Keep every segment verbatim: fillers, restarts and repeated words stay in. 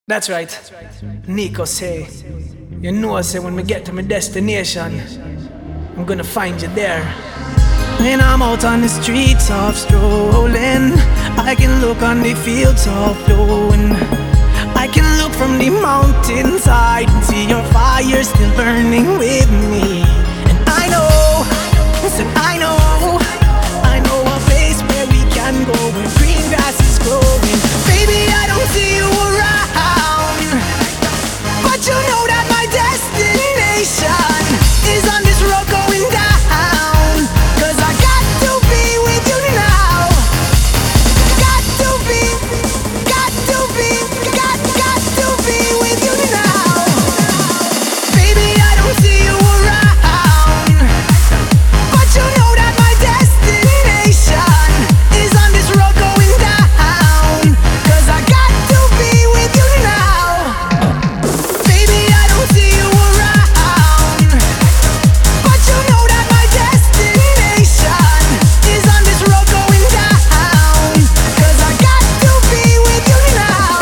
That's right. Nico say, you know, say when we get to my destination, I'm gonna find you there. When I'm out on the streets of strolling, I can look on the fields of flowing. I can look from the mountainside and see your fire still burning with me. And I know, listen, I know, I know a place where we can go, where green grass is growing. Baby, I don't see you around, but you know that my destination is on this road going down. Cause I got to be with you now. Got to be, got to be, got, got to be with you now. Baby, I don't see you around, but you know that my destination is on this road going down. Cause I got to be with you now. Baby, I don't see you around, but you know that my destination is on this road going down. Cause I got to be with you now.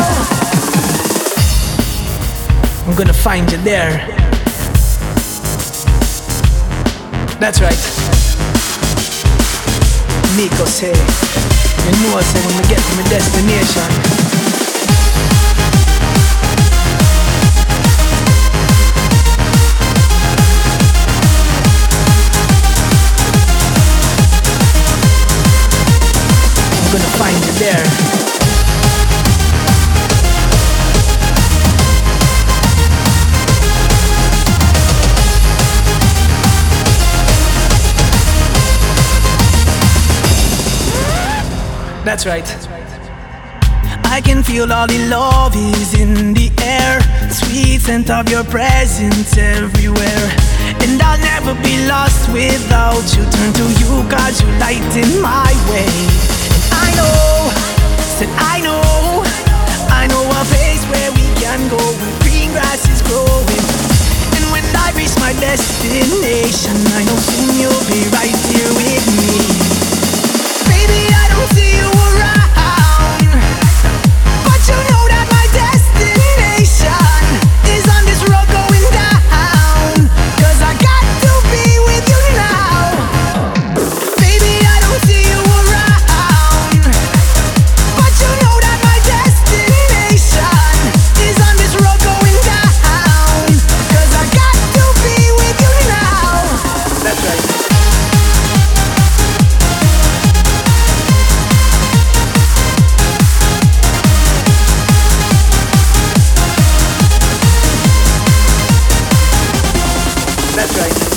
I'm gonna find you there. That's right. Nico say, you know, say when we get to my destination, I'm gonna find you there. That's right. I can feel all the love is in the air, sweet scent of your presence everywhere. And I'll never be lost without you. Turn to you cause you lighten my way. And I know, said I know, I know a place where we can go, where green grass is growing. And when I reach my destination, I know soon you'll be right here with me. Baby, I don't see you around, but you know that my destination is on this road going down. Cause I got to be with you now. Baby, I don't see you around, but you know that my destination is on this road going down. Cause I got to be with you now. That's right. That's right.